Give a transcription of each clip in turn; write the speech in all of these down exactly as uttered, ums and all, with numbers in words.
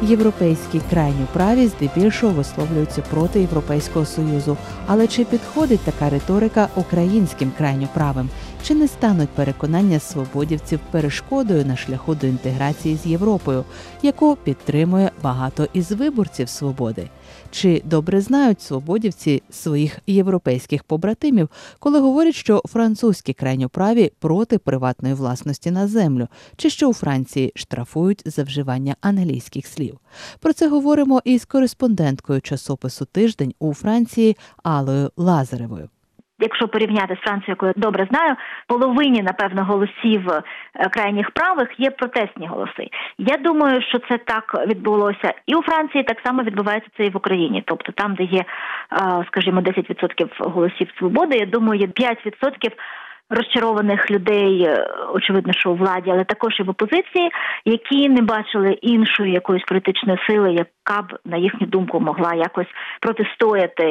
Європейські крайньо праві здебільшого висловлюються проти Європейського Союзу. Але чи підходить така риторика українським крайньо правим? Чи не стануть переконання свободівців перешкодою на шляху до інтеграції з Європою, яку підтримує багато із виборців свободи? Чи добре знають свободівці своїх європейських побратимів, коли говорять, що французькі крайньоправі проти приватної власності на землю, чи що у Франції штрафують за вживання англійських слів? Про це говоримо із кореспонденткою часопису «Тиждень» у Франції Аллою Лазаревою. Якщо порівняти з Францією, яку я добре знаю, половині, напевно, голосів крайніх правих є протестні голоси. Я думаю, що це так відбулося і у Франції, так само відбувається це і в Україні. Тобто там, де є, скажімо, десять відсотків голосів свободи, я думаю, є п'ять відсотків розчарованих людей, очевидно, що у владі, але також і в опозиції, які не бачили іншої якоїсь політичної сили, яка б, на їхню думку, могла якось протистояти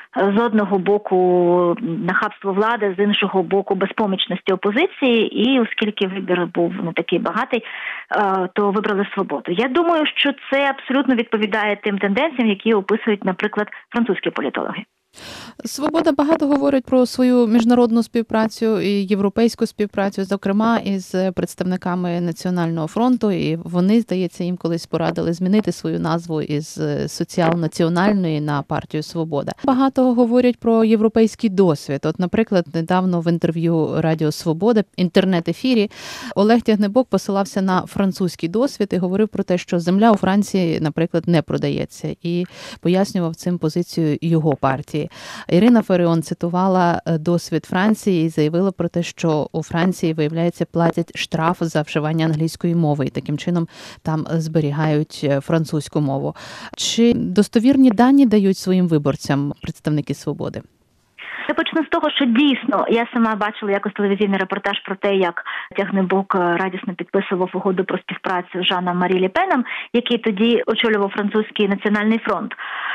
з одного боку нахабство влади, з іншого боку безпомічності опозиції, і оскільки вибір був не такий багатий, то вибрали свободу. Я думаю, що це абсолютно відповідає тим тенденціям, які описують, наприклад, французькі політологи. Свобода багато говорить про свою міжнародну співпрацю і європейську співпрацю, зокрема із представниками Національного фронту, і вони, здається, їм колись порадили змінити свою назву із соціал-національної на партію «Свобода». Багато говорять про європейський досвід. От, наприклад, недавно в інтерв'ю Радіо Свобода, інтернет-ефірі, Олег Тягнебок посилався на французький досвід і говорив про те, що земля у Франції, наприклад, не продається, і пояснював цим позицію його партії. Ірина Фаріон цитувала досвід Франції і заявила про те, що у Франції, виявляється, платять штраф за вживання англійської мови і таким чином там зберігають французьку мову. Чи достовірні дані дають своїм виборцям представники «Свободи»? Я почну з того, що дійсно, я сама бачила якось телевізійний репортаж про те, як Тягнебок радісно підписував угоду про співпрацю з Жаном Марі Ле Пеном, який тоді очолював французький Національний фронт.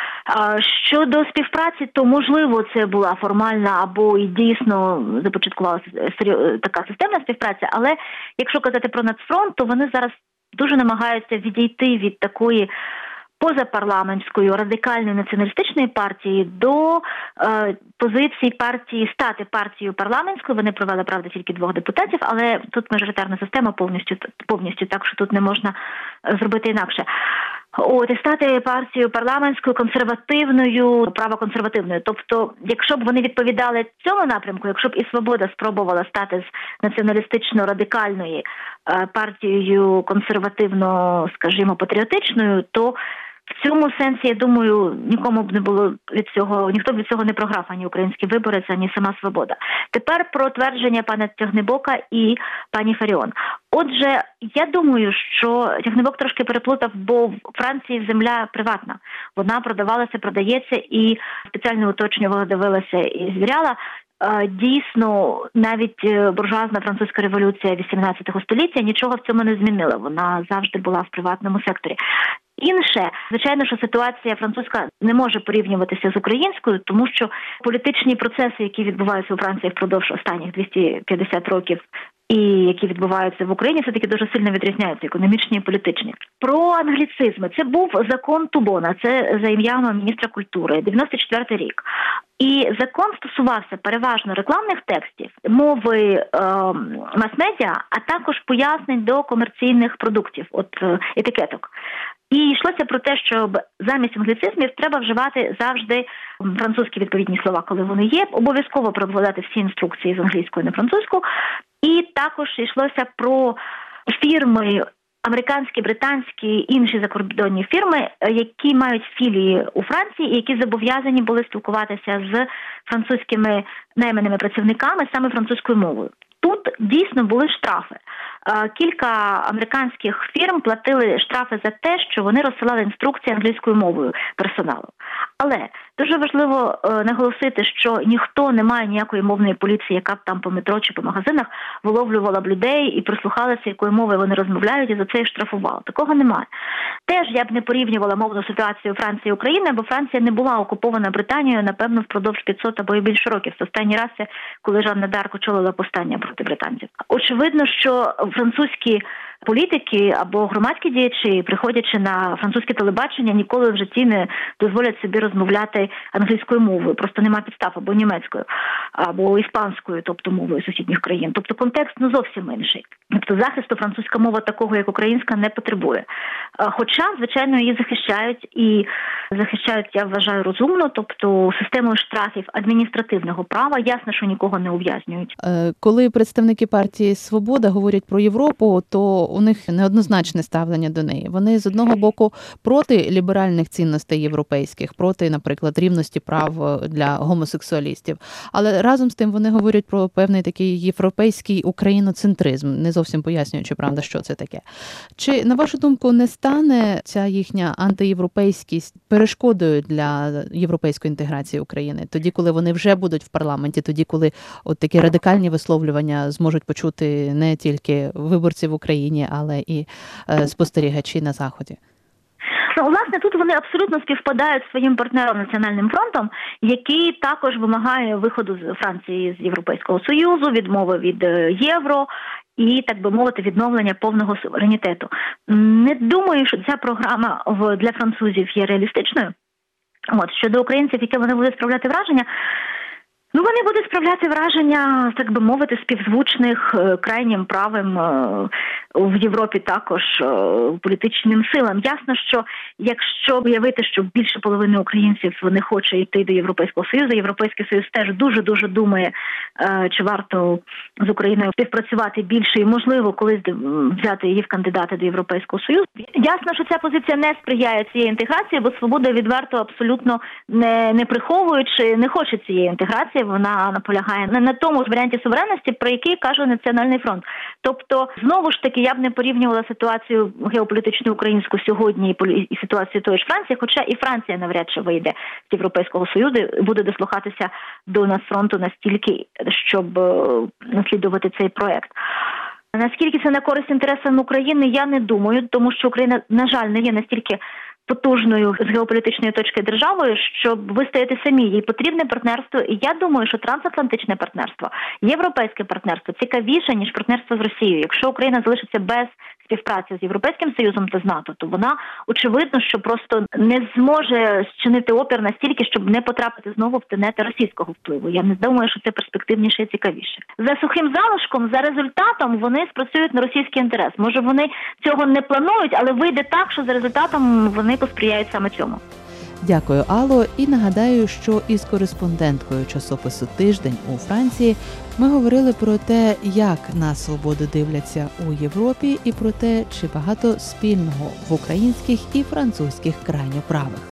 Щодо співпраці, то, можливо, це була формальна або і дійсно започаткувалася така системна співпраця, але якщо казати про Нацфронт, то вони зараз дуже намагаються відійти від такої позапарламентської радикальної націоналістичної партії до е, позиції партії, стати партією парламентською. Вони провели, правда, тільки двох депутатів, але тут мажоритарна система повністю, повністю так, що тут не можна зробити інакше. От, і стати партією парламентською, консервативною, правоконсервативною. Тобто, якщо б вони відповідали цьому напрямку, якщо б і «Свобода» спробувала стати з націоналістично-радикальної е, партією консервативно, скажімо, патріотичною, то в цьому сенсі, я думаю, нікому б не було від цього, ніхто б від цього не програв, ані український виборець, ані сама «Свобода». Тепер про твердження пана Тягнебока і пані Фаріон. Отже, я думаю, що Тягнебок трошки переплутав, бо в Франції земля приватна. Вона продавалася, продається, і спеціально уточнювала, дивилася і звіряла. Дійсно, навіть буржуазна французька революція вісімнадцятого століття нічого в цьому не змінила. Вона завжди була в приватному секторі. Інше, звичайно, що ситуація французька не може порівнюватися з українською, тому що політичні процеси, які відбуваються у Франції впродовж останніх двісті п'ятдесят років, і які відбуваються в Україні, все-таки дуже сильно відрізняються, економічні і політичні. Про англіцизми. Це був закон Тубона, це за ім'ям міністра культури, дев'яносто четвертий рік. І закон стосувався переважно рекламних текстів, мови е, мас-медіа, а також пояснень до комерційних продуктів, от е, етикеток. І йшлося про те, що замість англіцизмів треба вживати завжди французькі відповідні слова, коли вони є, обов'язково перекладати всі інструкції з англійської на французьку. І також йшлося про фірми, американські, британські, інші закордонні фірми, які мають філії у Франції і які зобов'язані були спілкуватися з французькими найманими працівниками саме французькою мовою. Тут дійсно були штрафи. Кілька американських фірм платили штрафи за те, що вони розсилали інструкції англійською мовою персоналу. Але дуже важливо наголосити, що ніхто не має ніякої мовної поліції, яка б там по метро чи по магазинах виловлювала б людей і прислухалася, якою мовою вони розмовляють, і за це їх штрафувала. Такого немає. Теж я б не порівнювала мовну ситуацію Франції і України, бо Франція не була окупована Британією, напевно, впродовж п'ятсот або і більше років. Це останній раз, коли Жанна д'Арк очолила повстання проти британців. Очевидно, що французькі політики або громадські діячі, приходячи на французьке телебачення, ніколи в житті не дозволять собі розмовляти англійською мовою. Просто нема підстав, або німецькою, або іспанською, тобто мовою сусідніх країн. Тобто контекст ну зовсім інший. Тобто захисту французька мова такого, як українська, не потребує. Хоча, звичайно, її захищають і захищають, я вважаю, розумно, тобто системою штрафів адміністративного права. Ясно, що нікого не ув'язнюють. Коли представники партії «Свобода» говорять про Європу, то у них неоднозначне ставлення до неї. Вони з одного боку проти ліберальних цінностей європейських, проти, наприклад, рівності прав для гомосексуалістів. Але разом з тим вони говорять про певний такий європейський україноцентризм, не зовсім пояснюючи, правда, що це таке. Чи, на вашу думку, не стане ця їхня антиєвропейськість перешкодою для європейської інтеграції України? Тоді, коли вони вже будуть в парламенті, тоді, коли от такі радикальні висловлювання зможуть почути не тільки виборці в Україні, але і е, спостерігачі на Заході? Ну, власне, тут вони абсолютно співпадають зі своїм партнером Національним фронтом, який також вимагає виходу з Франції з Європейського Союзу, відмови від євро і, так би мовити, відновлення повного суверенітету. Не думаю, що ця програма для французів є реалістичною. От, щодо українців, яке вони будуть справляти враження, ну, вони будуть справляти враження, так би мовити, співзвучних крайнім правим в Європі також політичним силам. Ясно, що якщо виявити, що більше половини українців не хоче йти до Європейського Союзу, Європейський Союз теж дуже-дуже думає, чи варто з Україною співпрацювати більше і, можливо, колись взяти її в кандидати до Європейського Союзу. Ясно, що ця позиція не сприяє цієї інтеграції, бо «Свобода» відверто абсолютно не, не приховуючи, не хоче цієї інтеграції. Вона наполягає не на тому ж варіанті суверенності, про який каже Національний фронт. Тобто, знову ж таки, я б не порівнювала ситуацію геополітичну українську сьогодні і ситуацію тої ж Франції, хоча і Франція навряд чи вийде з Європейського Союзу і буде дослухатися до Нацфронту настільки, щоб наслідувати цей проект. Наскільки це на користь інтересам України, я не думаю, тому що Україна, на жаль, не є настільки потужною з геополітичної точки державою, щоб вистояти самі. Їй потрібне партнерство, і я думаю, що трансатлантичне партнерство, європейське партнерство цікавіше, ніж партнерство з Росією. Якщо Україна залишиться без співпраці з Європейським Союзом та з НАТО, то вона, очевидно, що просто не зможе зчинити опір настільки, щоб не потрапити знову в тенети російського впливу. Я не думаю, що це перспективніше і цікавіше. За сухим залишком, за результатом вони спрацюють на російський інтерес. Може, вони цього не планують, але вийде так, що за результатом вони посприяють саме цьому. Дякую, Алло. І нагадаю, що із кореспонденткою часопису «Тиждень» у Франції ми говорили про те, як на свободу дивляться у Європі, і про те, чи багато спільного в українських і французьких крайньоправих.